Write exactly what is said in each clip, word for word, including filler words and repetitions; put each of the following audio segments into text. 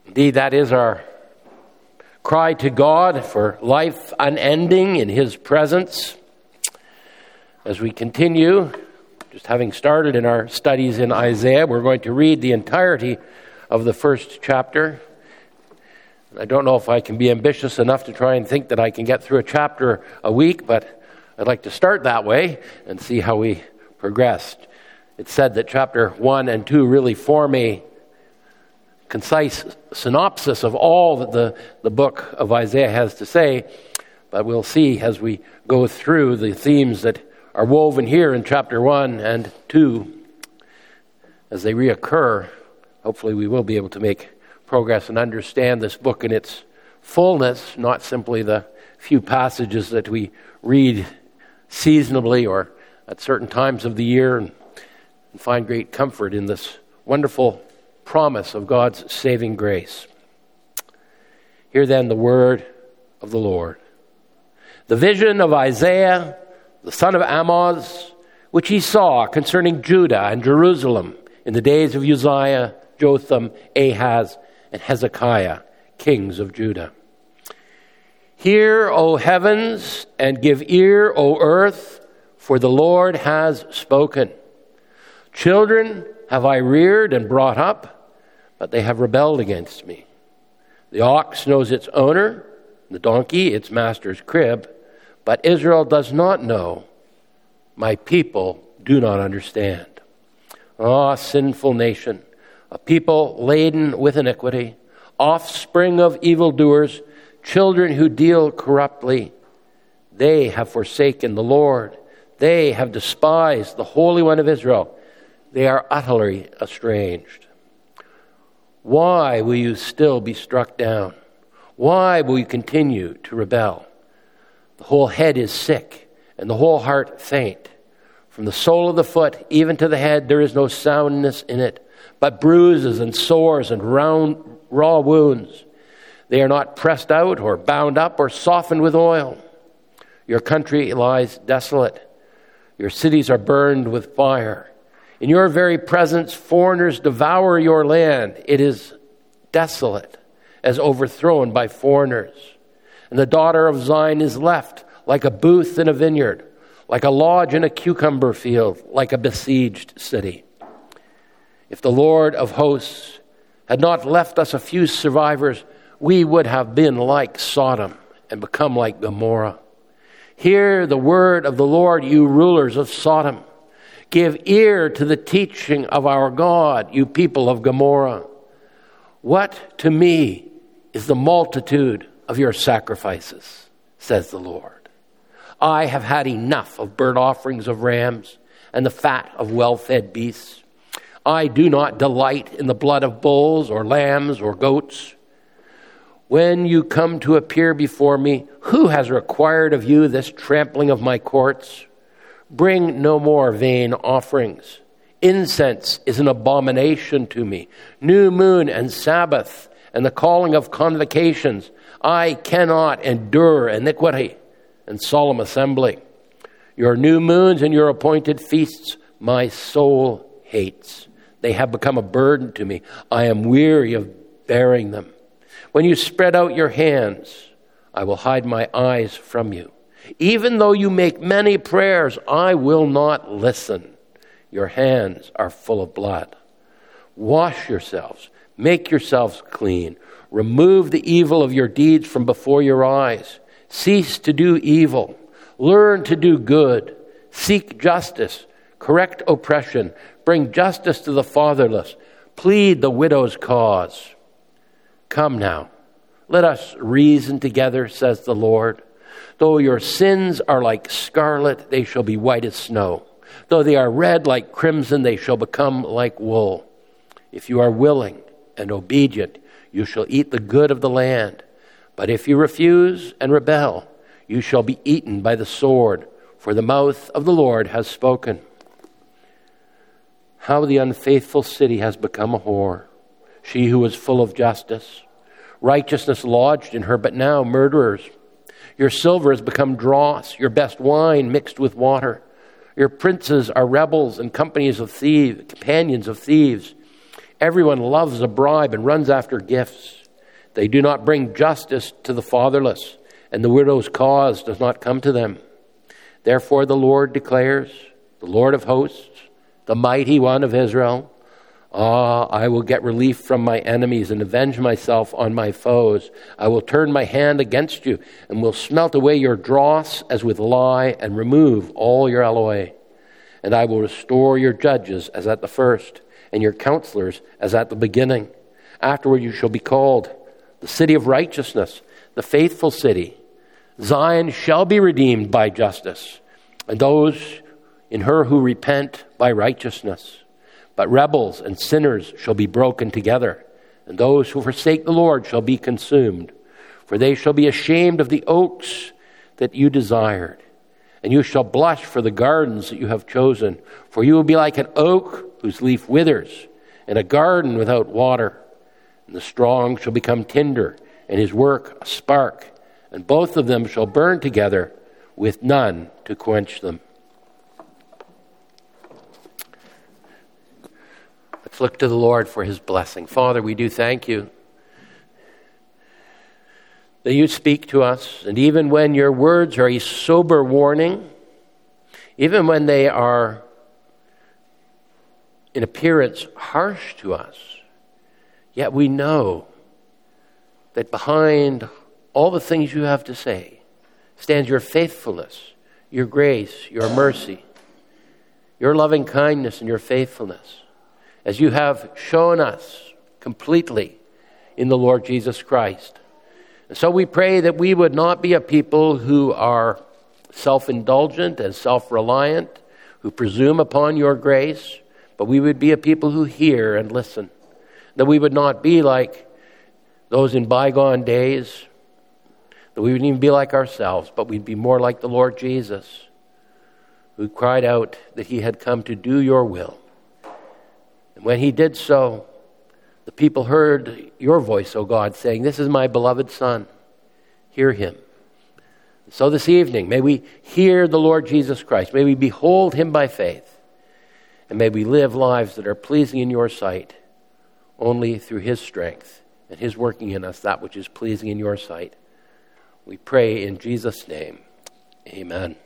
Indeed, that is our cry to God for life unending in His presence. As we continue, just having started in our studies in Isaiah, we're going to read the entirety of the first chapter. I don't know if I can be ambitious enough to try and think that I can get through a chapter a week, but I'd like to start that way and see how we progress. It's said that chapter one and two really form a concise synopsis of all that the, the book of Isaiah has to say, but we'll see as we go through the themes that are woven here in chapter one and two. As they reoccur, hopefully we will be able to make progress and understand this book in its fullness, not simply the few passages that we read seasonably or at certain times of the year, and, and find great comfort in this wonderful promise of God's saving grace. Hear then the word of the Lord. The vision of Isaiah, the son of Amoz, which he saw concerning Judah and Jerusalem in the days of Uzziah, Jotham, Ahaz, and Hezekiah, kings of Judah. Hear, O heavens, and give ear, O earth, for the Lord has spoken. Children have I reared and brought up, but they have rebelled against me. The ox knows its owner, the donkey its master's crib, but Israel does not know. My people do not understand. Ah, sinful nation, a people laden with iniquity, offspring of evildoers, children who deal corruptly. They have forsaken the Lord. They have despised the Holy One of Israel. They are utterly estranged. Why will you still be struck down? Why will you continue to rebel? The whole head is sick, and the whole heart faint. From the sole of the foot even to the head there is no soundness in it, but bruises and sores and round, raw wounds. They are not pressed out or bound up or softened with oil. Your country lies desolate. Your cities are burned with fire. In your very presence, foreigners devour your land. It is desolate, as overthrown by foreigners. And the daughter of Zion is left like a booth in a vineyard, like a lodge in a cucumber field, like a besieged city. If the Lord of hosts had not left us a few survivors, we would have been like Sodom and become like Gomorrah. Hear the word of the Lord, you rulers of Sodom. Give ear to the teaching of our God, you people of Gomorrah. What to me is the multitude of your sacrifices, says the Lord. I have had enough of burnt offerings of rams and the fat of well-fed beasts. I do not delight in the blood of bulls or lambs or goats. When you come to appear before me, who has required of you this trampling of my courts? Bring no more vain offerings. Incense is an abomination to me. New moon and Sabbath and the calling of convocations. I cannot endure iniquity and solemn assembly. Your new moons and your appointed feasts, my soul hates. They have become a burden to me. I am weary of bearing them. When you spread out your hands, I will hide my eyes from you. Even though you make many prayers, I will not listen. Your hands are full of blood. Wash yourselves. Make yourselves clean. Remove the evil of your deeds from before your eyes. Cease to do evil. Learn to do good. Seek justice. Correct oppression. Bring justice to the fatherless. Plead the widow's cause. Come now, let us reason together, says the Lord. Though your sins are like scarlet, they shall be white as snow. Though they are red like crimson, they shall become like wool. If you are willing and obedient, you shall eat the good of the land. But if you refuse and rebel, you shall be eaten by the sword, for the mouth of the Lord has spoken. How the unfaithful city has become a whore, she who was full of justice. Righteousness lodged in her, but now murderers. Your silver has become dross, your best wine mixed with water. Your princes are rebels and companies of thieves, companions of thieves. Everyone loves a bribe and runs after gifts. They do not bring justice to the fatherless, and the widow's cause does not come to them. Therefore the Lord declares, the Lord of hosts, the mighty one of Israel, Ah, I will get relief from my enemies and avenge myself on my foes. I will turn my hand against you and will smelt away your dross as with lye and remove all your alloy. And I will restore your judges as at the first and your counselors as at the beginning. Afterward you shall be called the city of righteousness, the faithful city. Zion shall be redeemed by justice, and those in her who repent by righteousness. But rebels and sinners shall be broken together, and those who forsake the Lord shall be consumed. For they shall be ashamed of the oaks that you desired, and you shall blush for the gardens that you have chosen. For you will be like an oak whose leaf withers, and a garden without water. And the strong shall become tinder, and his work a spark, and both of them shall burn together, with none to quench them. Let's look to the Lord for his blessing. Father, we do thank you that you speak to us, and even when your words are a sober warning, even when they are in appearance harsh to us, yet we know that behind all the things you have to say stands your faithfulness, your grace, your mercy, your loving kindness and your faithfulness, as you have shown us completely in the Lord Jesus Christ. And so we pray that we would not be a people who are self-indulgent and self-reliant, who presume upon your grace, but we would be a people who hear and listen. That we would not be like those in bygone days, that we wouldn't even be like ourselves, but we'd be more like the Lord Jesus, who cried out that he had come to do your will. And when he did so, the people heard your voice, O God, saying, "This is my beloved Son. Hear him." So this evening, may we hear the Lord Jesus Christ. May we behold him by faith. And may we live lives that are pleasing in your sight only through his strength and his working in us that which is pleasing in your sight. We pray in Jesus' name. Amen.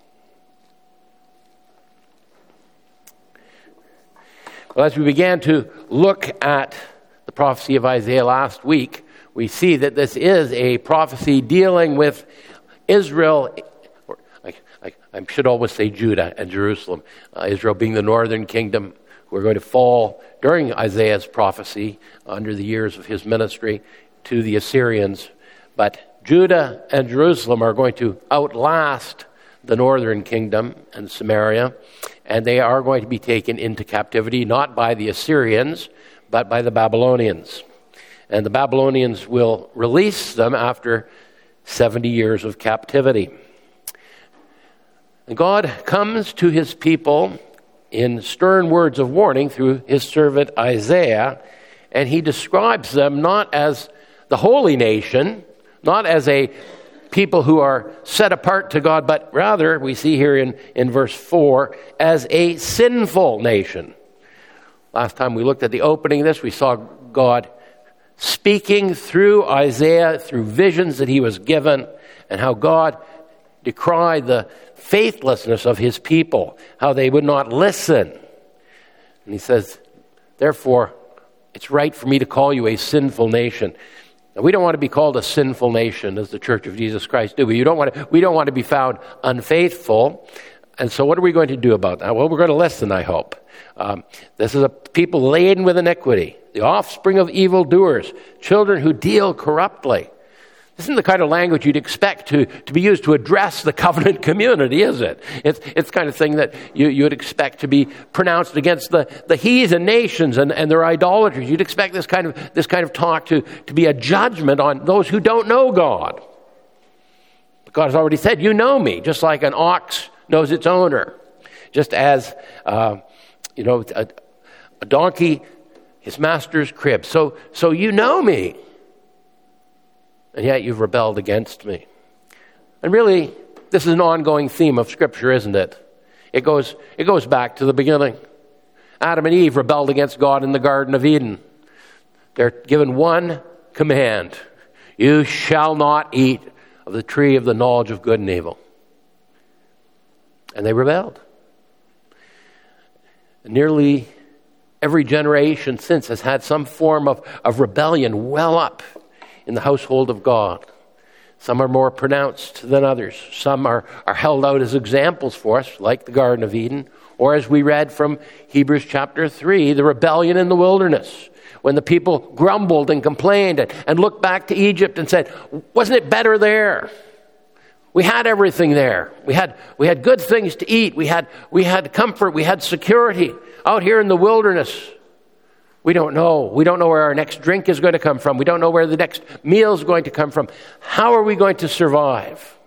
Well, as we began to look at the prophecy of Isaiah last week, we see that this is a prophecy dealing with Israel, or I, I, I should always say Judah and Jerusalem, uh, Israel being the northern kingdom, who are going to fall during Isaiah's prophecy under the years of his ministry to the Assyrians. But Judah and Jerusalem are going to outlast the northern kingdom and Samaria, and they are going to be taken into captivity, not by the Assyrians, but by the Babylonians. And the Babylonians will release them after seventy years of captivity. And God comes to his people in stern words of warning through his servant Isaiah, and he describes them not as the holy nation, not as a people who are set apart to God, but rather, we see here in, in verse four, as a sinful nation. Last time we looked at the opening of this, we saw God speaking through Isaiah, through visions that he was given, and how God decried the faithlessness of his people, how they would not listen. And he says, therefore, it's right for me to call you a sinful nation. Now, we don't want to be called a sinful nation as the Church of Jesus Christ, do we? You don't want to, we don't want to be found unfaithful. And so what are we going to do about that? Well, we're going to listen, I hope. Um, this is a people laden with iniquity, the offspring of evildoers, children who deal corruptly. This isn't the kind of language you'd expect to, to be used to address the covenant community, is it? It's it's the kind of thing that you, you would expect to be pronounced against the, the heathen nations and, and their idolaters. You'd expect this kind of this kind of talk to, to be a judgment on those who don't know God. But God has already said, you know me, just like an ox knows its owner. Just as, uh, you know, a, a donkey, his master's crib. So, so you know me. And yet you've rebelled against me. And really, this is an ongoing theme of Scripture, isn't it? It goes, it goes back to the beginning. Adam and Eve rebelled against God in the Garden of Eden. They're given one command. You shall not eat of the tree of the knowledge of good and evil. And they rebelled. And nearly every generation since has had some form of, of rebellion well up in the household of God. Some are more pronounced than others. Some are, are held out as examples for us, like the Garden of Eden, or as we read from Hebrews chapter three, the rebellion in the wilderness, when the people grumbled and complained and, and looked back to Egypt and said, wasn't it better there? We had everything there. We had we had good things to eat. We had we had comfort. We had security. Out here in the wilderness, we don't know. We don't know where our next drink is going to come from. We don't know where the next meal is going to come from. How are we going to survive?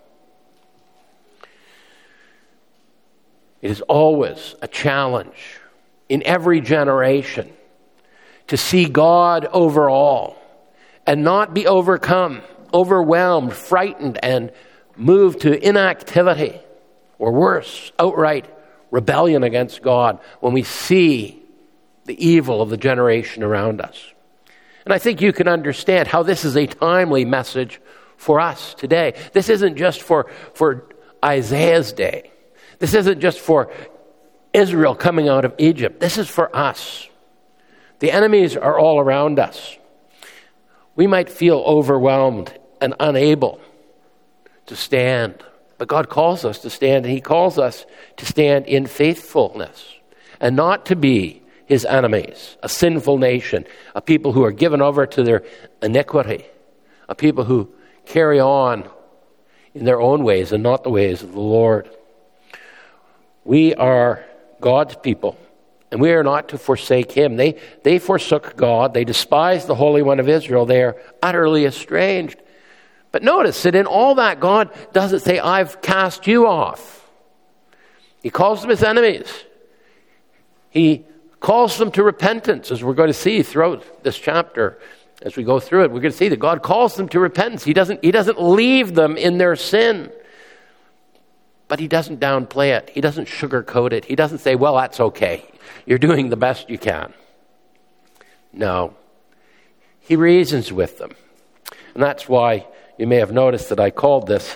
It is always a challenge in every generation to see God over all and not be overcome, overwhelmed, frightened, and moved to inactivity, or worse, outright rebellion against God when we see the evil of the generation around us. And I think you can understand how this is a timely message for us today. This isn't just for, for Isaiah's day. This isn't just for Israel coming out of Egypt. This is for us. The enemies are all around us. We might feel overwhelmed and unable to stand, but God calls us to stand, and He calls us to stand in faithfulness and not to be His enemies, a sinful nation, a people who are given over to their iniquity, a people who carry on in their own ways and not the ways of the Lord. We are God's people, and we are not to forsake Him. They, they forsook God. They despised the Holy One of Israel. They are utterly estranged. But notice that in all that, God doesn't say, I've cast you off. He calls them His enemies. He calls them to repentance, as we're going to see throughout this chapter. As we go through it, we're going to see that God calls them to repentance. He doesn't, he doesn't leave them in their sin. But He doesn't downplay it. He doesn't sugarcoat it. He doesn't say, well, that's okay. You're doing the best you can. No. He reasons with them. And that's why you may have noticed that I called this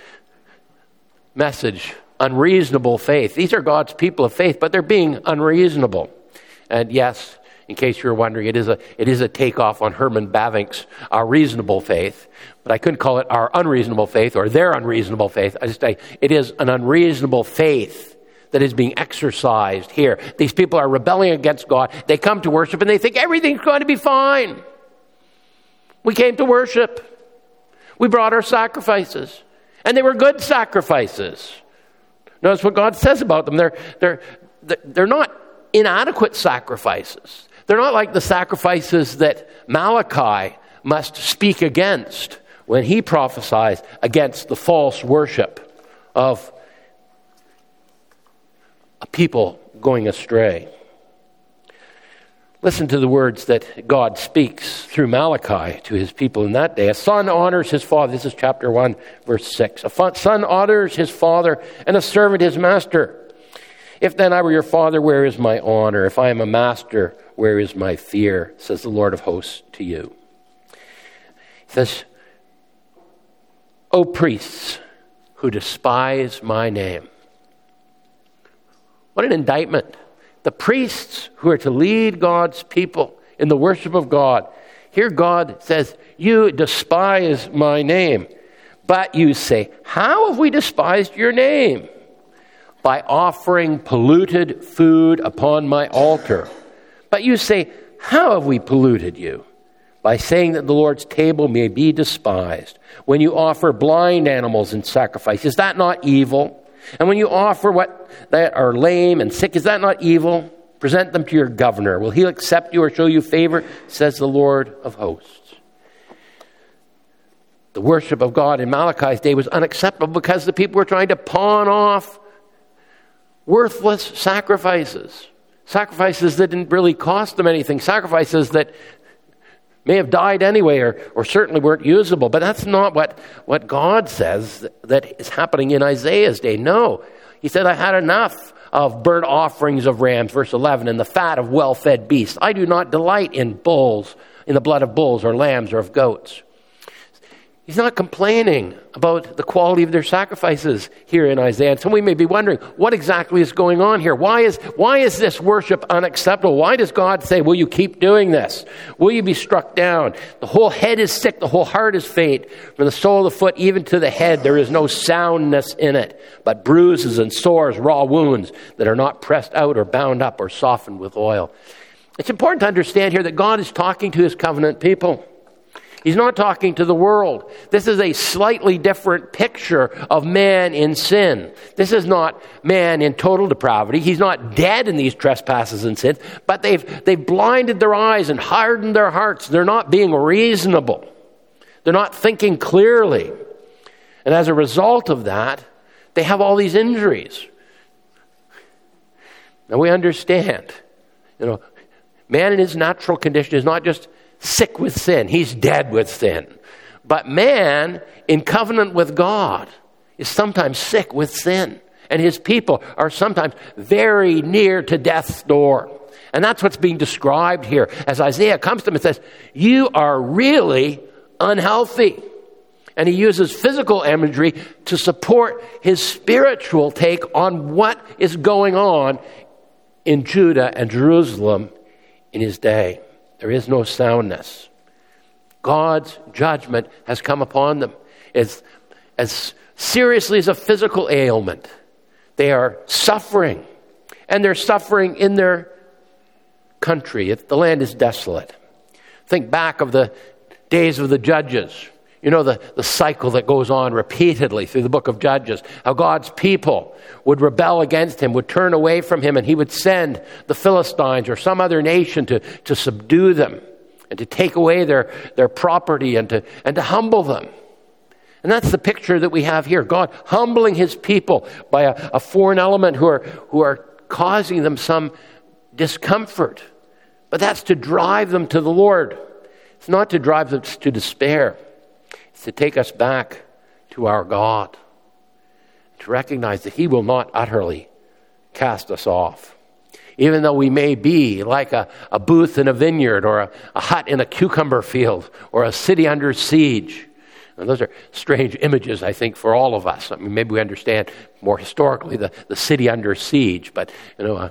message Unreasonable Faith. These are God's people of faith, but they're being unreasonable. And yes, in case you're wondering, it is a it is a takeoff on Herman Bavinck's Our Reasonable Faith, but I couldn't call it Our Unreasonable Faith or Their Unreasonable Faith. I just say it is an unreasonable faith that is being exercised here. These people are rebelling against God. They come to worship and they think everything's going to be fine. We came to worship. We brought our sacrifices, and they were good sacrifices. Notice what God says about them. They're, they're, they're not inadequate sacrifices. They're not like the sacrifices that Malachi must speak against when he prophesies against the false worship of a people going astray. Listen to the words that God speaks through Malachi to His people in that day. A son honors his father. This is chapter one, verse six. A son honors his father, and a servant his master. If then I were your father, where is my honor? If I am a master, where is my fear? Says the Lord of hosts to you. He says, O priests who despise my name. What an indictment. The priests who are to lead God's people in the worship of God. Here God says, you despise my name. But you say, how have we despised your name? By offering polluted food upon my altar. But you say, how have we polluted you? By saying that the Lord's table may be despised. When you offer blind animals in sacrifice, is that not evil? And when you offer what that are lame and sick, is that not evil? Present them to your governor. Will he accept you or show you favor? Says the Lord of hosts. The worship of God in Malachi's day was unacceptable because the people were trying to pawn off worthless sacrifices. Sacrifices that didn't really cost them anything. Sacrifices that may have died anyway or, or certainly weren't usable. But that's not what, what God says that is happening in Isaiah's day. No. He said, I had enough of burnt offerings of rams, verse eleven, and the fat of well-fed beasts. I do not delight in bulls, in the blood of bulls or lambs or of goats. He's not complaining about the quality of their sacrifices here in Isaiah. And so we may be wondering, what exactly is going on here? Why is, why is this worship unacceptable? Why does God say, will you keep doing this? Will you be struck down? The whole head is sick, the whole heart is faint. From the sole of the foot even to the head, there is no soundness in it, but bruises and sores, raw wounds that are not pressed out or bound up or softened with oil. It's important to understand here that God is talking to his covenant people. He's not talking to the world. This is a slightly different picture of man in sin. This is not man in total depravity. He's not dead in these trespasses and sins, but they've, they've blinded their eyes and hardened their hearts. They're not being reasonable. They're not thinking clearly. And as a result of that, they have all these injuries. Now we understand, you know, man in his natural condition is not just sick with sin. He's dead with sin. But man, in covenant with God, is sometimes sick with sin. And his people are sometimes very near to death's door. And that's what's being described here. As Isaiah comes to him and says, you are really unhealthy. And he uses physical imagery to support his spiritual take on what is going on in Judah and Jerusalem in his day. There is no soundness. God's judgment has come upon them. It's as seriously as a physical ailment. They are suffering. And they're suffering in their country. If the land is desolate. Think back of the days of the judges. You know, the, the cycle that goes on repeatedly through the book of Judges. How God's people would rebel against him, would turn away from him, and he would send the Philistines or some other nation to, to subdue them and to take away their, their property and to, and to humble them. And that's the picture that we have here. God humbling his people by a, a foreign element who are, who are causing them some discomfort. But that's to drive them to the Lord. It's not to drive them to despair. To take us back to our God, to recognize that he will not utterly cast us off. Even though we may be like a, a booth in a vineyard or a, a hut in a cucumber field or a city under siege. And those are strange images, I think, for all of us. I mean, maybe we understand more historically the, the city under siege, but you know, a,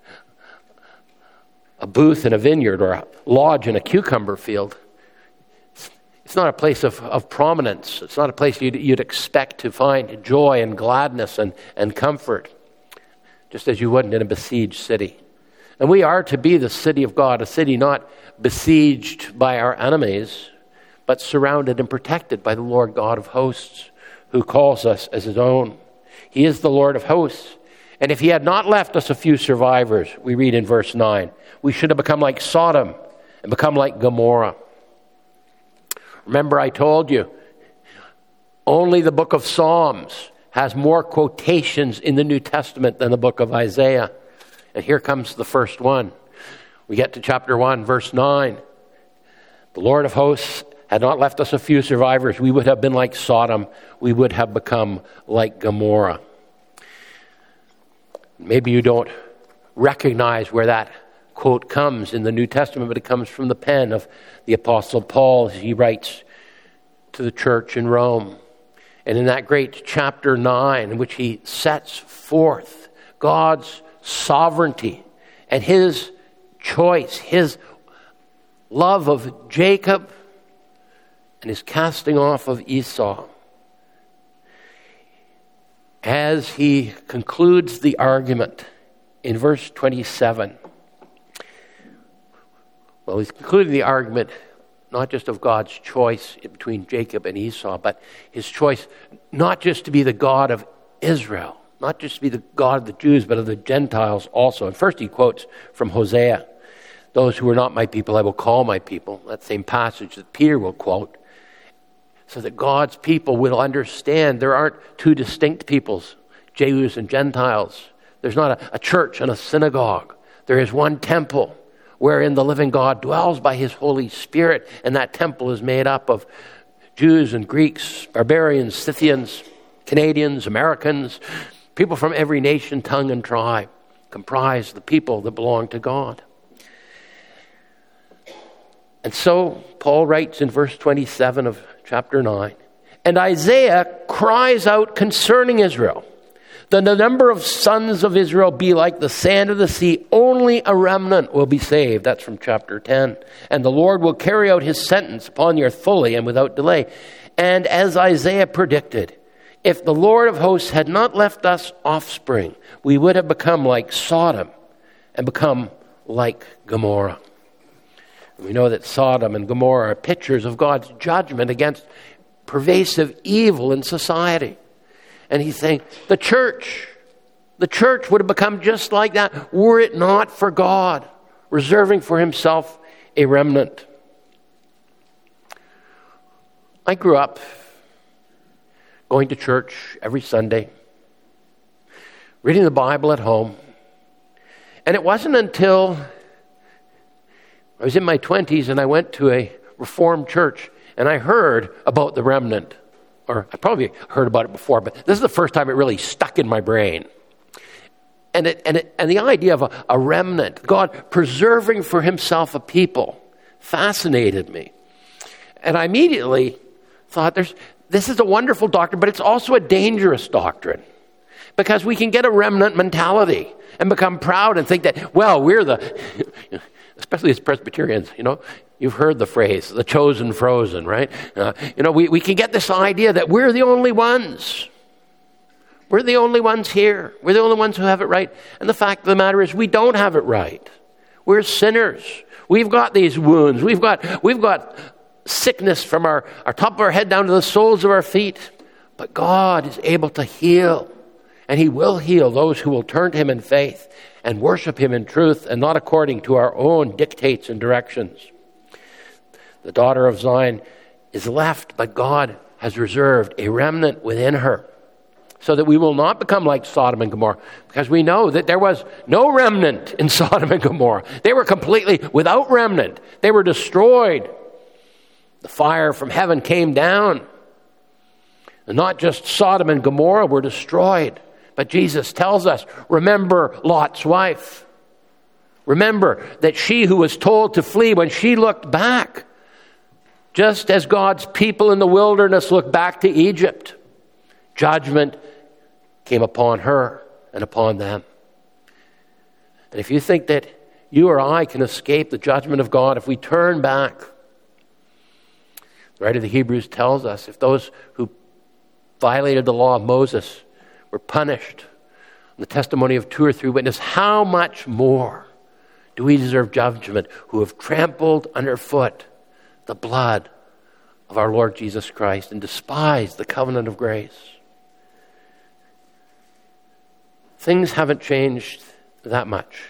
a booth in a vineyard or a lodge in a cucumber field, it's not a place of, of prominence. It's not a place you'd, you'd expect to find joy and gladness and, and comfort, just as you wouldn't in a besieged city. And we are to be the city of God, a city not besieged by our enemies, but surrounded and protected by the Lord God of hosts, who calls us as his own. He is the Lord of hosts. And if he had not left us a few survivors, we read in verse nine, we should have become like Sodom and become like Gomorrah. Remember, I told you, only the book of Psalms has more quotations in the New Testament than the book of Isaiah. And here comes the first one. We get to chapter one, verse nine. The Lord of hosts had not left us a few survivors. We would have been like Sodom. We would have become like Gomorrah. Maybe you don't recognize where that quote comes in the New Testament, but it comes from the pen of the Apostle Paul as he writes to the church in Rome. And in that great chapter nine, in which he sets forth God's sovereignty and his choice, his love of Jacob and his casting off of Esau. As he concludes the argument in verse twenty-seven, well, he's concluding the argument not just of God's choice between Jacob and Esau, but his choice not just to be the God of Israel, not just to be the God of the Jews, but of the Gentiles also. And first he quotes from Hosea, those who are not my people, I will call my people. That same passage that Peter will quote, so that God's people will understand there aren't two distinct peoples, Jews and Gentiles. There's not a, a church and a synagogue. There is one temple wherein the living God dwells by his Holy Spirit, and that temple is made up of Jews and Greeks, barbarians, Scythians, Canadians, Americans, people from every nation, tongue, and tribe comprise the people that belong to God. And so Paul writes in verse twenty-seven of chapter nine, and Isaiah cries out concerning Israel, "Then the number of sons of Israel be like the sand of the sea. Only a remnant will be saved." That's from chapter ten. "And the Lord will carry out his sentence upon the earth fully and without delay." And as Isaiah predicted, if the Lord of hosts had not left us offspring, we would have become like Sodom and become like Gomorrah. And we know that Sodom and Gomorrah are pictures of God's judgment against pervasive evil in society. And he's saying, the church, the church would have become just like that were it not for God reserving for himself a remnant. I grew up going to church every Sunday, reading the Bible at home. And it wasn't until I was in my twenties and I went to a Reformed church and I heard about the remnant. Or I probably heard about it before, but this is the first time it really stuck in my brain. And it, and it, and the idea of a, a remnant, God preserving for himself a people, fascinated me. And I immediately thought, "There's this is a wonderful doctrine, but it's also a dangerous doctrine. Because we can get a remnant mentality and become proud and think that, well, we're the, especially as Presbyterians, you know, you've heard the phrase, the chosen frozen, right? Uh, you know, we, we can get this idea that we're the only ones. We're the only ones here. We're the only ones who have it right. And the fact of the matter is we don't have it right. We're sinners. We've got these wounds. We've got, we've got sickness from our, our top of our head down to the soles of our feet. But God is able to heal. And he will heal those who will turn to him in faith and worship him in truth and not according to our own dictates and directions. The daughter of Zion is left, but God has reserved a remnant within her so that we will not become like Sodom and Gomorrah, because we know that there was no remnant in Sodom and Gomorrah. They were completely without remnant. They were destroyed. The fire from heaven came down. And not just Sodom and Gomorrah were destroyed, but Jesus tells us, remember Lot's wife. Remember that she who was told to flee, when she looked back, just as God's people in the wilderness looked back to Egypt, judgment came upon her and upon them. And if you think that you or I can escape the judgment of God if we turn back, the writer of the Hebrews tells us, if those who violated the law of Moses were punished on the testimony of two or three witnesses, how much more do we deserve judgment who have trampled underfoot the blood of our Lord Jesus Christ and despised the covenant of grace? Things haven't changed that much.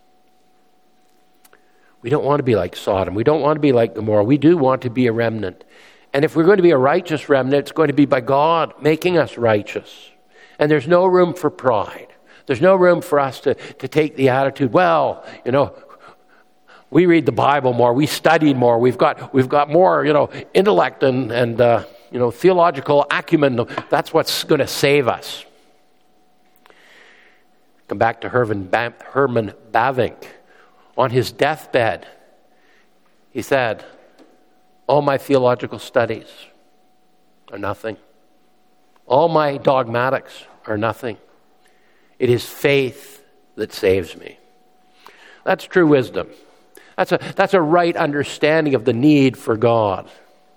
We don't want to be like Sodom. We don't want to be like Gomorrah. We do want to be a remnant. And if we're going to be a righteous remnant, it's going to be by God making us righteous. And there's no room for pride. There's no room for us to, to take the attitude, well, you know, we read the Bible more, we studied more, we've got we've got more, you know, intellect and, and uh, you know, theological acumen. That's what's going to save us. Come back to Herman, ba- Herman Bavinck. On his deathbed, he said, all my theological studies are nothing. All my dogmatics are nothing. It is faith that saves me. That's true wisdom. That's a, that's a right understanding of the need for God.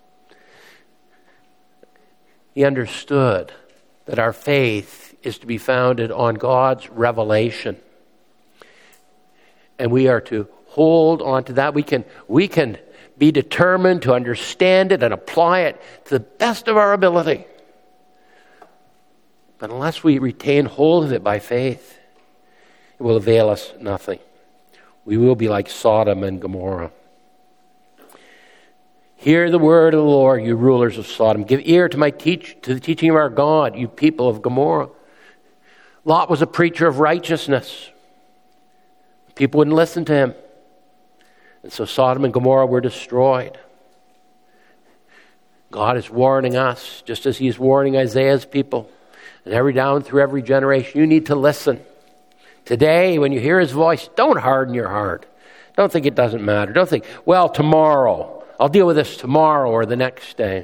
He understood that our faith is to be founded on God's revelation. And we are to hold on to that. We can, we can be determined to understand it and apply it to the best of our ability. But unless we retain hold of it by faith, it will avail us nothing. We will be like Sodom and Gomorrah. Hear the word of the Lord, you rulers of Sodom. Give ear to my teach to the teaching of our God, you people of Gomorrah. Lot was a preacher of righteousness. People wouldn't listen to him. And so Sodom and Gomorrah were destroyed. God is warning us, just as he is warning Isaiah's people. And every down through every generation, you need to listen. Today, when you hear his voice, don't harden your heart. Don't think it doesn't matter. Don't think, well, tomorrow. I'll deal with this tomorrow or the next day.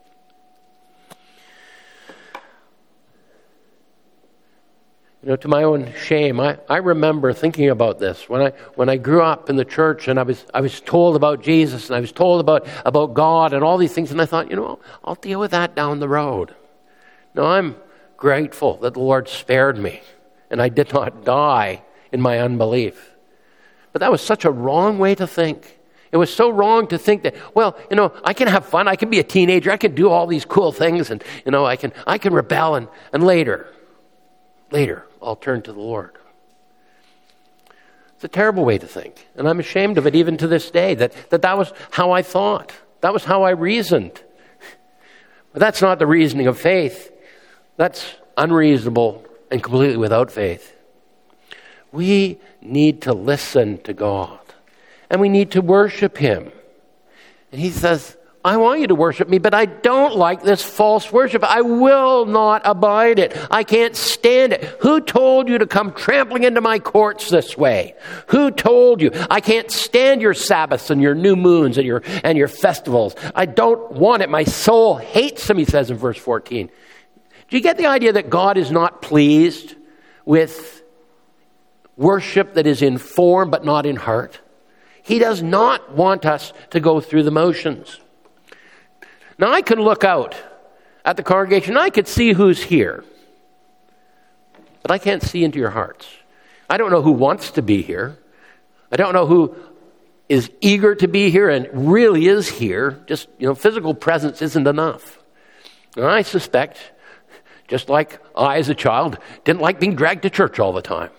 You know, to my own shame, I, I remember thinking about this when I when I grew up in the church, and I was I was told about Jesus, and I was told about, about God and all these things, and I thought, you know, I'll deal with that down the road. No, I'm grateful that the Lord spared me, and I did not die in my unbelief. But that was such a wrong way to think. It was so wrong to think that, well, you know, I can have fun, I can be a teenager, I can do all these cool things, and you know, I can I can rebel, and, and later, later. I'll turn to the Lord. It's a terrible way to think. And I'm ashamed of it even to this day, that that, that was how I thought. That was how I reasoned. But that's not the reasoning of faith. That's unreasonable and completely without faith. We need to listen to God. And we need to worship Him. And He says, I want you to worship me, but I don't like this false worship. I will not abide it. I can't stand it. Who told you to come trampling into my courts this way? Who told you? I can't stand your Sabbaths and your new moons and your and your festivals. I don't want it. My soul hates them, he says in verse fourteen. Do you get the idea that God is not pleased with worship that is in form but not in heart? He does not want us to go through the motions. Now, I can look out at the congregation. I could see who's here. But I can't see into your hearts. I don't know who wants to be here. I don't know who is eager to be here and really is here. Just, you know, physical presence isn't enough. And I suspect, just like I as a child, didn't like being dragged to church all the time.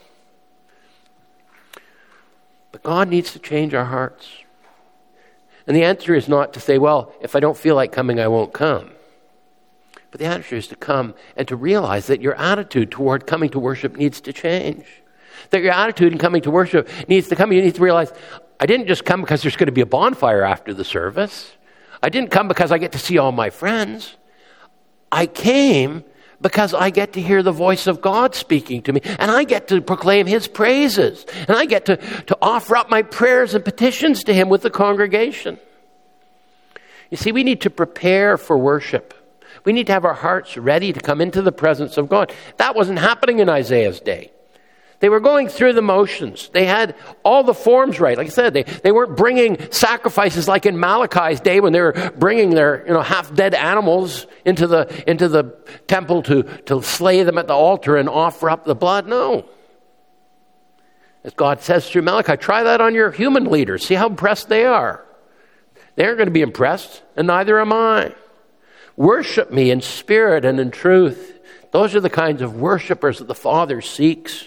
But God needs to change our hearts. And the answer is not to say, well, if I don't feel like coming, I won't come. But the answer is to come and to realize that your attitude toward coming to worship needs to change. That your attitude in coming to worship needs to come. You need to realize, I didn't just come because there's going to be a bonfire after the service. I didn't come because I get to see all my friends. I came because I get to hear the voice of God speaking to me, and I get to proclaim His praises, and I get to, to offer up my prayers and petitions to Him with the congregation. You see, we need to prepare for worship. We need to have our hearts ready to come into the presence of God. That wasn't happening in Isaiah's day. They were going through the motions. They had all the forms right. Like I said, they, they weren't bringing sacrifices like in Malachi's day when they were bringing their, you know, half-dead animals into the into the temple to, to slay them at the altar and offer up the blood. No. As God says through Malachi, try that on your human leaders. See how impressed they are. They aren't going to be impressed, and neither am I. Worship me in spirit and in truth. Those are the kinds of worshipers that the Father seeks.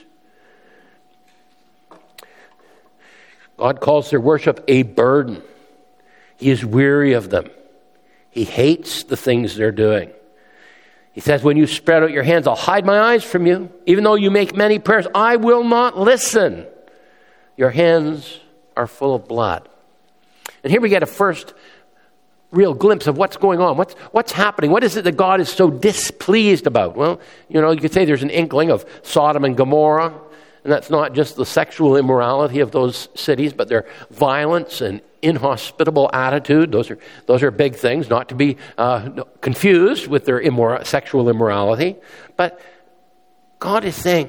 God calls their worship a burden. He is weary of them. He hates the things they're doing. He says, when you spread out your hands, I'll hide my eyes from you. Even though you make many prayers, I will not listen. Your hands are full of blood. And here we get a first real glimpse of what's going on. What's, what's happening? What is it that God is so displeased about? Well, you know, you could say there's an inkling of Sodom and Gomorrah. And that's not just the sexual immorality of those cities, but their violence and inhospitable attitude. Those are those are big things, not to be uh, confused with their immor- sexual immorality. But God is saying,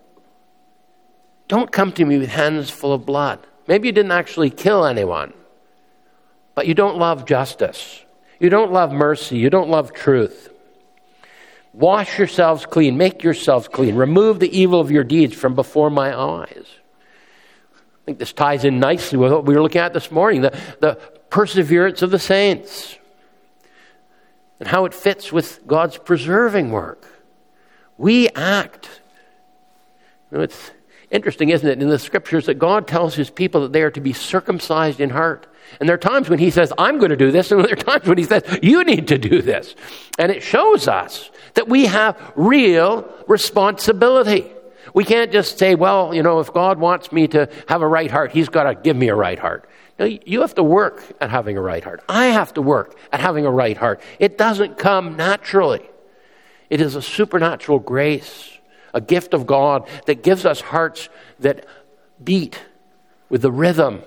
don't come to me with hands full of blood. Maybe you didn't actually kill anyone, but you don't love justice. You don't love mercy. You don't love truth. Wash yourselves clean. Make yourselves clean. Remove the evil of your deeds from before my eyes. I think this ties in nicely with what we were looking at this morning, the, the perseverance of the saints, and how it fits with God's preserving work. We act. You know, it's interesting, isn't it, in the scriptures that God tells His people that they are to be circumcised in heart. And there are times when He says, I'm going to do this, and there are times when He says, you need to do this. And it shows us that we have real responsibility. We can't just say, well, you know, if God wants me to have a right heart, He's got to give me a right heart. No, you have to work at having a right heart. I have to work at having a right heart. It doesn't come naturally. It is a supernatural grace, a gift of God that gives us hearts that beat with the rhythm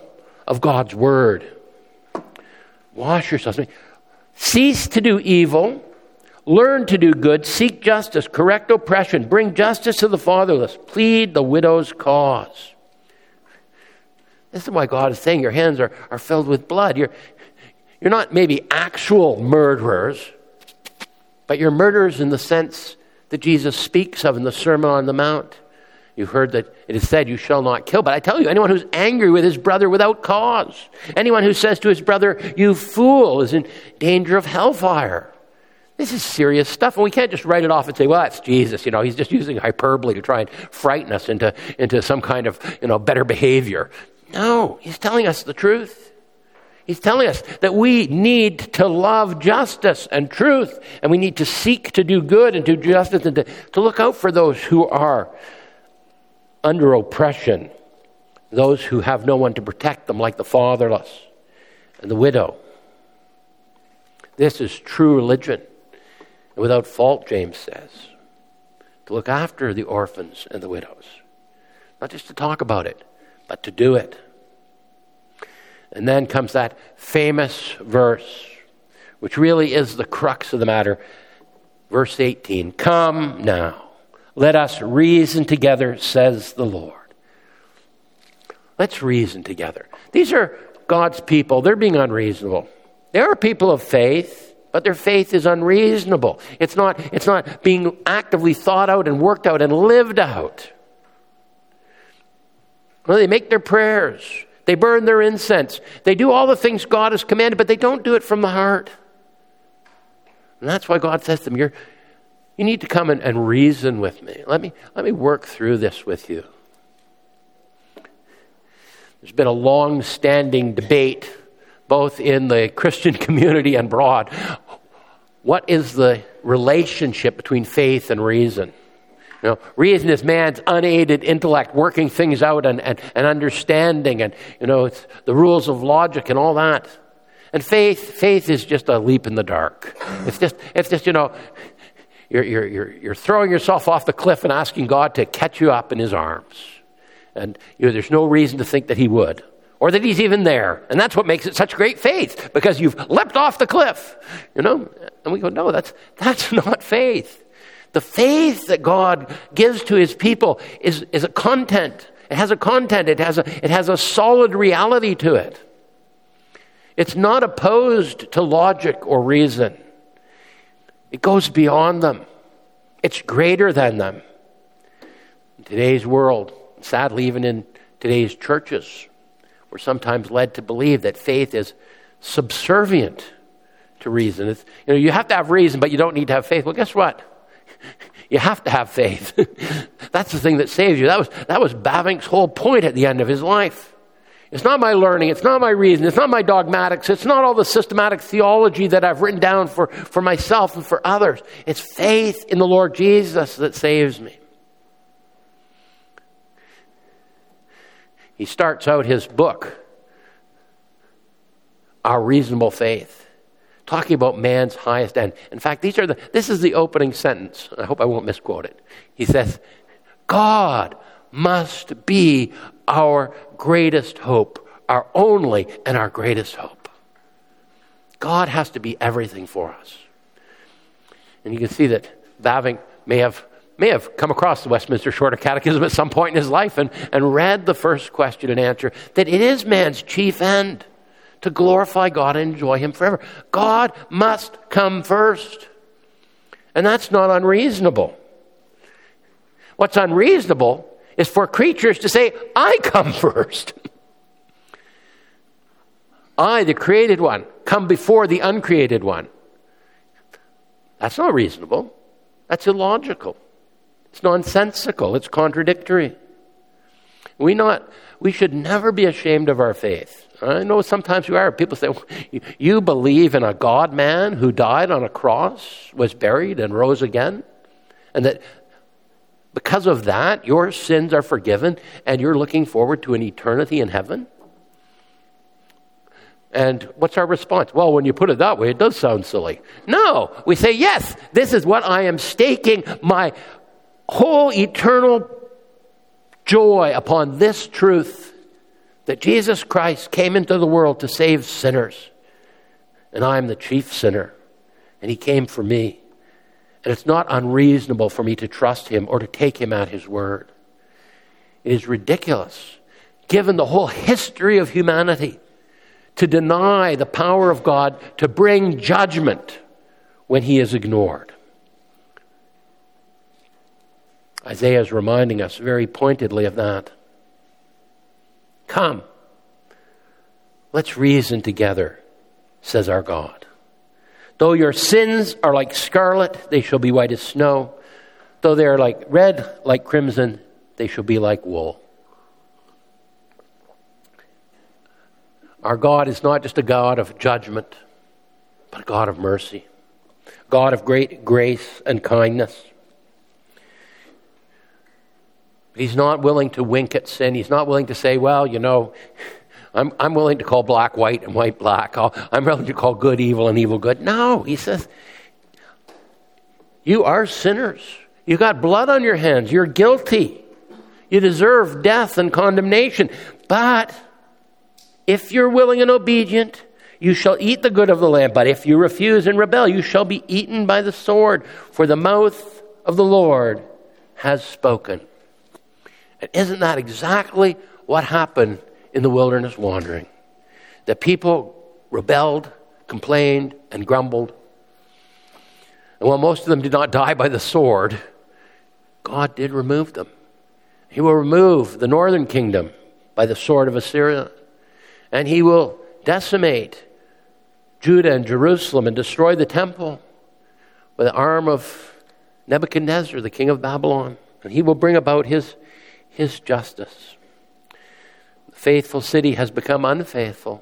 of God's word. Wash yourselves. Cease to do evil. Learn to do good. Seek justice. Correct oppression. Bring justice to the fatherless. Plead the widow's cause. This is why God is saying your hands are, are filled with blood. You're, you're not maybe actual murderers, but you're murderers in the sense that Jesus speaks of in the Sermon on the Mount. You've heard that it is said, you shall not kill. But I tell you, anyone who's angry with his brother without cause, anyone who says to his brother, you fool, is in danger of hellfire. This is serious stuff. And we can't just write it off and say, well, that's Jesus. You know, he's just using hyperbole to try and frighten us into, into some kind of, you know, better behavior. No, he's telling us the truth. He's telling us that we need to love justice and truth, and we need to seek to do good and do justice and to, to look out for those who are under oppression, those who have no one to protect them, like the fatherless and the widow. This is true religion, and without fault, James says, to look after the orphans and the widows. Not just to talk about it, but to do it. And then comes that famous verse, which really is the crux of the matter. Verse eighteen, come now, let us reason together, says the Lord. Let's reason together. These are God's people. They're being unreasonable. They are people of faith, but their faith is unreasonable. It's not, it's not being actively thought out and worked out and lived out. Well, they make their prayers. They burn their incense. They do all the things God has commanded, but they don't do it from the heart. And that's why God says to them, You're, you need to come and, and reason with me. Let me, let me work through this with you. There's been a long-standing debate, both in the Christian community and abroad. What is the relationship between faith and reason? You know, reason is man's unaided intellect working things out and, and, and understanding and, you know, it's the rules of logic and all that. And faith, faith is just a leap in the dark. It's just, it's just, you know, you're, you're, you're, you're throwing yourself off the cliff and asking God to catch you up in his arms. And you know, there's no reason to think that he would, or that he's even there. And that's what makes it such great faith, because you've leapt off the cliff, you know. And we go, no, that's that's not faith. The faith that God gives to his people is, is a content. It has a content. It has a, it has a solid reality to it. It's not opposed to logic or reason. It goes beyond them. It's greater than them. In today's world, sadly, even in today's churches, we're sometimes led to believe that faith is subservient to reason. It's, you know, you have to have reason, but you don't need to have faith. Well, guess what? You have to have faith. That's the thing that saves you. That was, that was Bavinck's whole point at the end of his life. It's not my learning. It's not my reason. It's not my dogmatics. It's not all the systematic theology that I've written down for, for myself and for others. It's faith in the Lord Jesus that saves me. He starts out his book, Our Reasonable Faith, talking about man's highest end. In fact, these are the. This is the opening sentence. I hope I won't misquote it. He says, God must be our greatest hope, our only and our greatest hope. God has to be everything for us. And you can see that Bavinck may have may have come across the Westminster Shorter Catechism at some point in his life and, and read the first question and answer, that it is man's chief end to glorify God and enjoy him forever. God must come first. And that's not unreasonable. What's unreasonable is for creatures to say, I come first. I, the created one, come before the uncreated one. That's not reasonable. That's illogical. It's nonsensical. It's contradictory. We not. We should never be ashamed of our faith. I know sometimes we are. People say, you believe in a God-man who died on a cross, was buried, and rose again? And that because of that, your sins are forgiven, and you're looking forward to an eternity in heaven? And what's our response? Well, when you put it that way, it does sound silly. No, we say, yes, this is what I am staking my whole eternal joy upon this truth, that Jesus Christ came into the world to save sinners. And I am the chief sinner. And he came for me. And it's not unreasonable for me to trust him or to take him at his word. It is ridiculous, given the whole history of humanity, to deny the power of God to bring judgment when he is ignored. Isaiah is reminding us very pointedly of that. Come, let's reason together, says our God. Though your sins are like scarlet, they shall be white as snow. Though they are like red, like crimson, they shall be like wool. Our God is not just a God of judgment, but a God of mercy. God of great grace and kindness. He's not willing to wink at sin. He's not willing to say, well, you know, I'm, I'm willing to call black white and white black. I'll, I'm willing to call good evil and evil good. No, he says, you are sinners. You got blood on your hands. You're guilty. You deserve death and condemnation. But if you're willing and obedient, you shall eat the good of the land. But if you refuse and rebel, you shall be eaten by the sword. For the mouth of the Lord has spoken. And isn't that exactly what happened in the wilderness wandering? The people rebelled, complained, and grumbled. And while most of them did not die by the sword, God did remove them. He will remove the northern kingdom by the sword of Assyria. And he will decimate Judah and Jerusalem and destroy the temple with the arm of Nebuchadnezzar, the king of Babylon. And he will bring about his His justice. The faithful city has become unfaithful.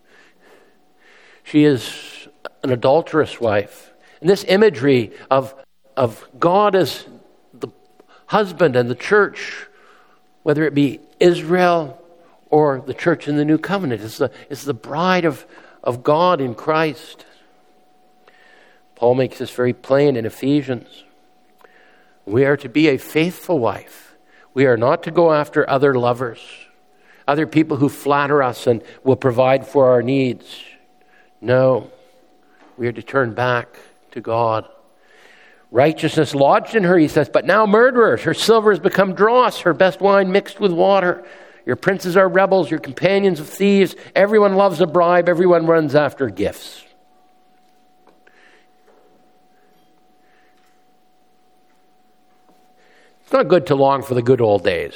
She is an adulterous wife. And this imagery of, of God as the husband and the church, whether it be Israel or the church in the New Covenant, is the, is the bride of, of God in Christ. Paul makes this very plain in Ephesians. We are to be a faithful wife. We are not to go after other lovers, other people who flatter us and will provide for our needs. No, we are to turn back to God. Righteousness lodged in her, he says, but now murderers. Her silver has become dross, her best wine mixed with water. Your princes are rebels, your companions of thieves. Everyone loves a bribe, everyone runs after gifts. It's not good to long for the good old days.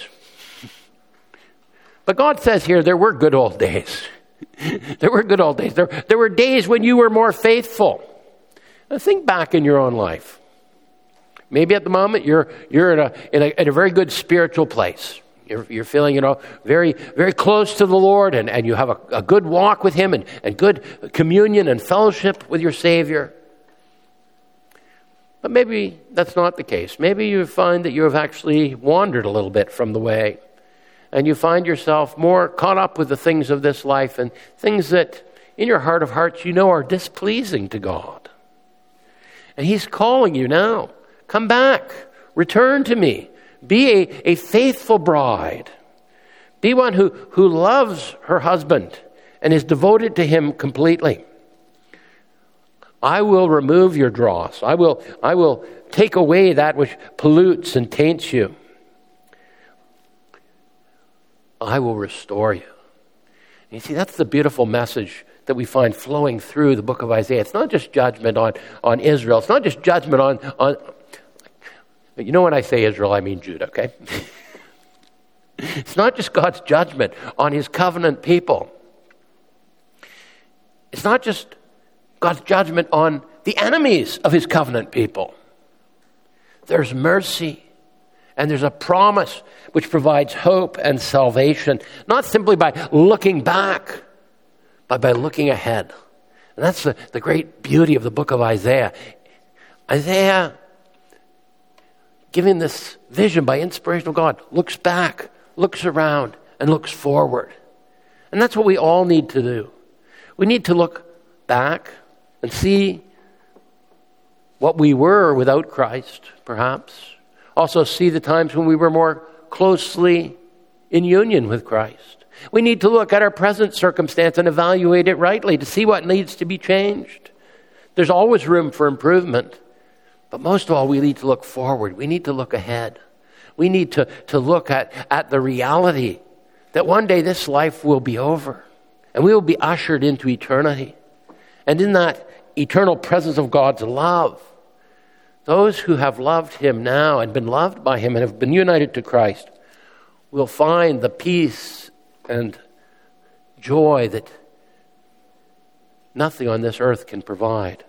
But God says here there were good old days. There were good old days. There, there were days when you were more faithful. Now think back in your own life. Maybe at the moment you're you're in a in a, in a very good spiritual place. You're, you're feeling, you know, very very close to the Lord, and, and you have a, a good walk with Him and, and good communion and fellowship with your Savior. But maybe that's not the case. Maybe you find that you have actually wandered a little bit from the way. And you find yourself more caught up with the things of this life and things that in your heart of hearts you know are displeasing to God. And He's calling you now. Come back. Return to me. Be a, a faithful bride. Be one who, who loves her husband and is devoted to him completely. I will remove your dross. I will, I will take away that which pollutes and taints you. I will restore you. And you see, that's the beautiful message that we find flowing through the book of Isaiah. It's not just judgment on, on Israel. It's not just judgment on, on... You know, when I say Israel, I mean Judah, okay? It's not just God's judgment on His covenant people. It's not just God's judgment on the enemies of His covenant people. There's mercy and there's a promise which provides hope and salvation, not simply by looking back, but by looking ahead. And that's the, the great beauty of the book of Isaiah. Isaiah, giving this vision by inspiration of God, looks back, looks around, and looks forward. And that's what we all need to do. We need to look back and see what we were without Christ, perhaps. Also see the times when we were more closely in union with Christ. We need to look at our present circumstance and evaluate it rightly to see what needs to be changed. There's always room for improvement. But most of all, we need to look forward. We need to look ahead. We need to, to look at, at the reality that one day this life will be over and we will be ushered into eternity. And in that eternal presence of God's love, those who have loved him now and been loved by him and have been united to Christ will find the peace and joy that nothing on this earth can provide.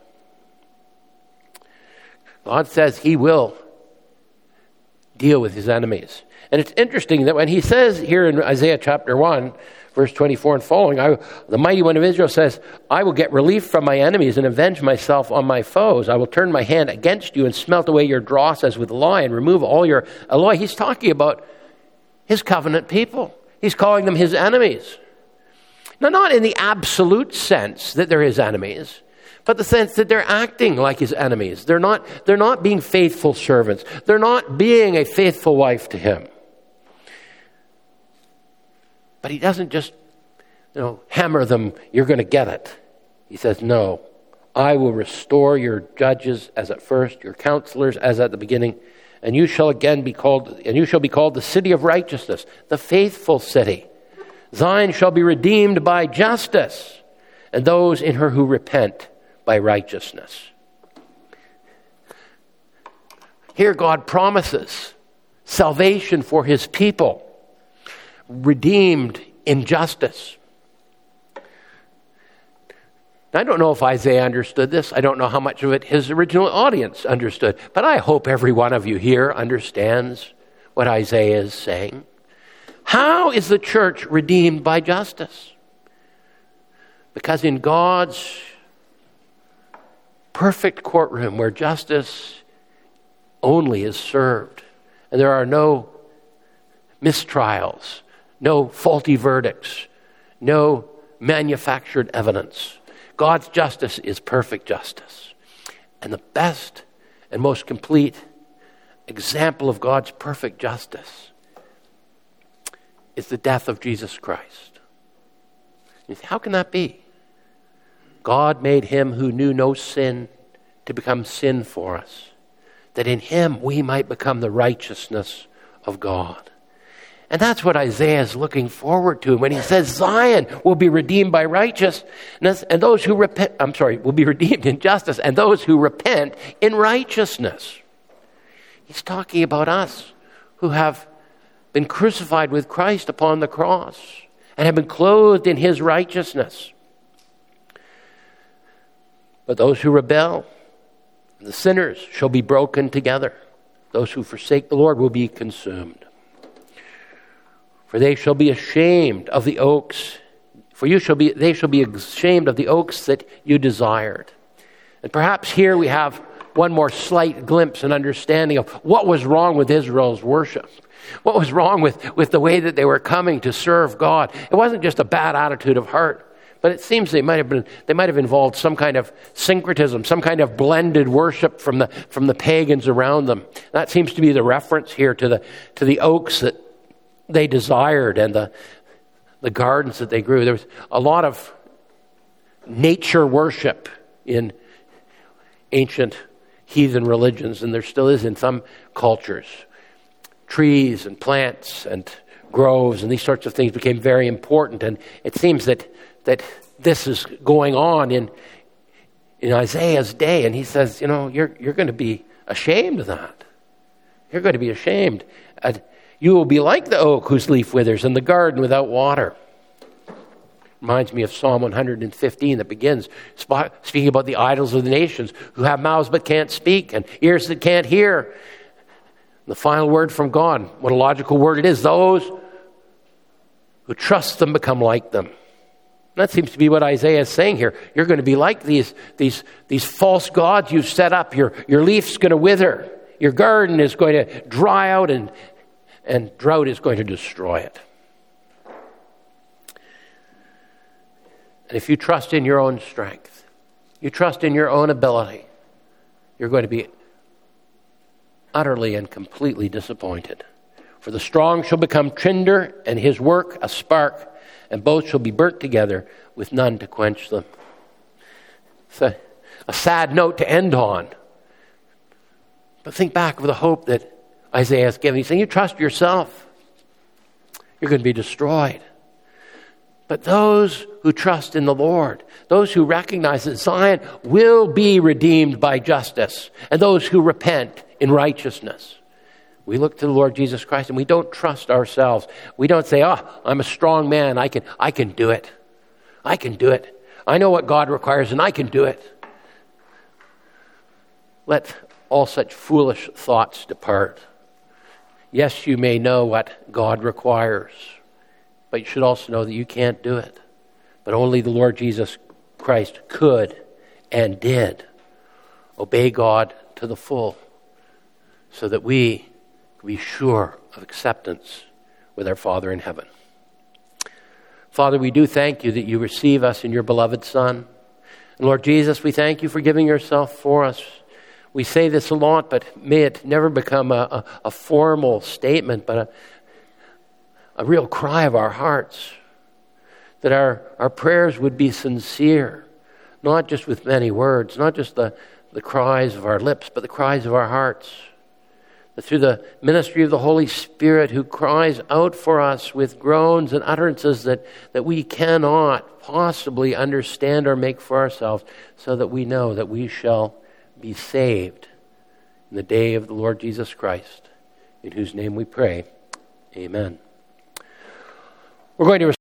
God says he will deal with his enemies. And it's interesting that when he says here in Isaiah chapter one, verse twenty-four and following, I, the mighty one of Israel says, I will get relief from my enemies and avenge myself on my foes. I will turn my hand against you and smelt away your dross as with lye and remove all your alloy. He's talking about his covenant people. He's calling them his enemies. Now, not in the absolute sense that they're his enemies, but the sense that they're acting like his enemies. They're not, they're not being faithful servants. They're not being a faithful wife to him. But he doesn't just, you know, hammer them, you're going to get it. He says, no, I will restore your judges as at first, your counselors as at the beginning, and you shall again be called, and you shall be called the city of righteousness, the faithful city. Zion shall be redeemed by justice, and those in her who repent by righteousness. Here God promises salvation for his people, redeemed in justice. I don't know if Isaiah understood this. I don't know how much of it his original audience understood. But I hope every one of you here understands what Isaiah is saying. How is the church redeemed by justice? Because in God's perfect courtroom where justice only is served, and there are no mistrials, no faulty verdicts, no manufactured evidence. God's justice is perfect justice. And the best and most complete example of God's perfect justice is the death of Jesus Christ. You say, how can that be? God made him who knew no sin to become sin for us, that in him we might become the righteousness of God. And that's what Isaiah is looking forward to when he says Zion will be redeemed by righteousness, and those who repent, I'm sorry, will be redeemed in justice, and those who repent in righteousness. He's talking about us who have been crucified with Christ upon the cross and have been clothed in his righteousness. But those who rebel, the sinners, shall be broken together. Those who forsake the Lord will be consumed. For they shall be ashamed of the oaks. For you shall be, they shall be ashamed of the oaks that you desired. And perhaps here we have one more slight glimpse and understanding of what was wrong with Israel's worship. What was wrong with, with the way that they were coming to serve God. It wasn't just a bad attitude of heart. But it seems they might have been they might have involved some kind of syncretism, some kind of blended worship from the from the pagans around them. That seems to be the reference here to the to the oaks that they desired and the the gardens that they grew. There was a lot of nature worship in ancient heathen religions, and there still is in some cultures. Trees and plants and groves and these sorts of things became very important, and it seems that that this is going on in in Isaiah's day, and he says, you know, you're you're going to be ashamed of that. You're going to be ashamed. Uh, you will be like the oak whose leaf withers and the garden without water. Reminds me of Psalm one hundred fifteen that begins speaking about the idols of the nations who have mouths but can't speak and ears that can't hear. The final word from God, what a logical word it is, those who trust them become like them. That seems to be what Isaiah is saying here. You're going to be like these, these, these false gods you've set up. Your, your leaf's going to wither. Your garden is going to dry out, and, and drought is going to destroy it. And if you trust in your own strength, you trust in your own ability, you're going to be utterly and completely disappointed. For the strong shall become tinder, and his work a spark. and both shall be burnt together with none to quench them. It's a, a sad note to end on. But think back of the hope that Isaiah is giving. He's saying, you trust yourself, you're going to be destroyed. But those who trust in the Lord, those who recognize that Zion will be redeemed by justice, and those who repent in righteousness. We look to the Lord Jesus Christ and we don't trust ourselves. We don't say, oh, I'm a strong man. I can, I can do it. I can do it. I know what God requires and I can do it. Let all such foolish thoughts depart. Yes, you may know what God requires, but you should also know that you can't do it. But only the Lord Jesus Christ could and did obey God to the full, so that we can be sure of acceptance with our Father in heaven. Father, we do thank you that you receive us in your beloved Son. And Lord Jesus, we thank you for giving yourself for us. We say this a lot, but may it never become a, a, a formal statement, but a, a real cry of our hearts, that our, our prayers would be sincere, not just with many words, not just the, the cries of our lips, but the cries of our hearts. That through the ministry of the Holy Spirit, who cries out for us with groans and utterances that, that we cannot possibly understand or make for ourselves, so that we know that we shall be saved in the day of the Lord Jesus Christ, in whose name we pray. Amen. We're going to